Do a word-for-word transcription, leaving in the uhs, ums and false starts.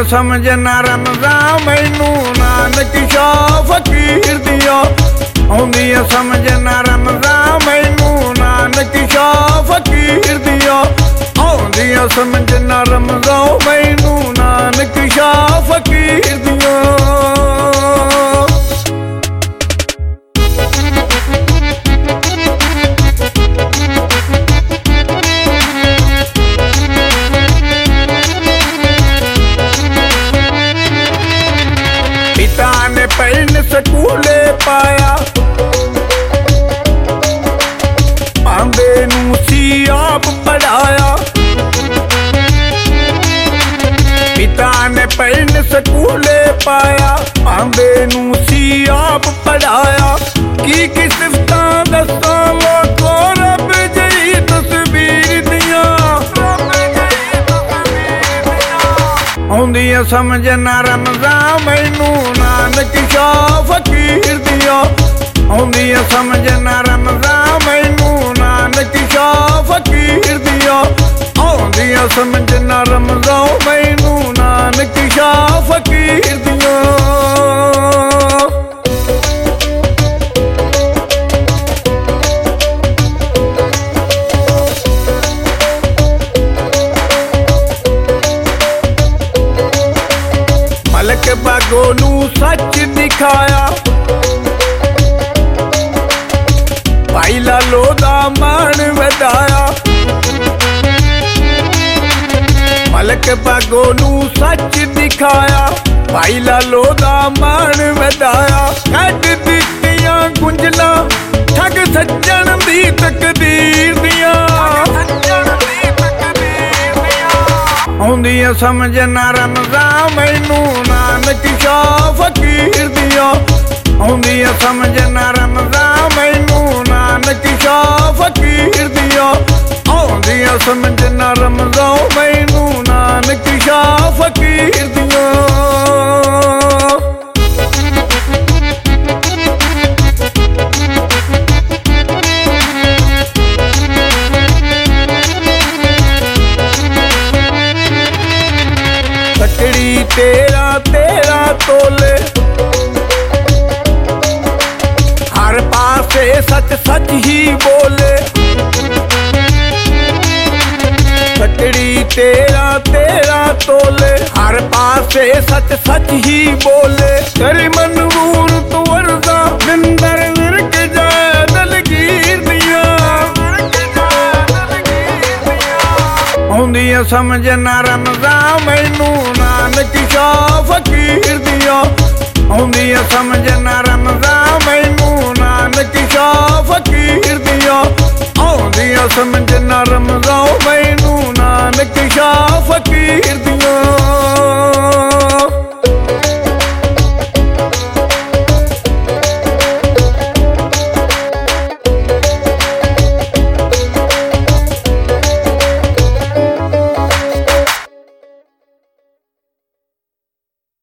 समझ ना रमज़ान मैनू नानक शाह फकीर दिया। आउंदियां समझ ना रमज़ान मैनू नानक शाह फकीर दिया। आउंदियां समझ ना रमज़ान मैनू नानक शाह फकीर दिया। पिता ने पढ़न स्कूले पाया, आंदे नू सी आप पढ़ाया। पिता ने पढ़न स्कूले पाया, आंदे नू सी आप पढ़ाया। की की सिफतां दस्सां लोको रब जी तस्वीर दियां। आउंदियां समझ ना रमज़ान मैनू नानक शाह फकीर दिया। आउंदियां समझ ना रमज़ान मैनू नानक शाह फकीर दिया। आउंदियां समझ ना रमज़ान मैनू नानक शाह फकीर दिया। मलक बागो नू सच दिखाया, भाई लालो दा मान वधाया। मलक बागो नू सच दिखाया, भाई लालो दा मान वधाया। कट दित्तियां गुंजला ठग सज्जन दी तकदीर दियां। आउंदियां समझ ना रमज़ान मैनू नानक शाह फकीर दिया। आउंदियां समझ ना रमज़ान मैनू नानक शाह फकीर दिया। आउंदियां समझ ना रमज़ान मैनू नानक शाह फकीर दिया। तकड़ी तेरा तेरा तोले, हर पासे सच सच ही बोले। तकड़ी तेरा तेरा तोले, हर पासे सच सच ही बोले। तेरी मनूर तू वर्दा निंदर विरक जाए दलगीर दिया। आउंदियां समझ ना रमज़ान मैनू नानक शाह फकीर दिया। आउंदियां समझ ना रमज़ान मैनू नानक शाह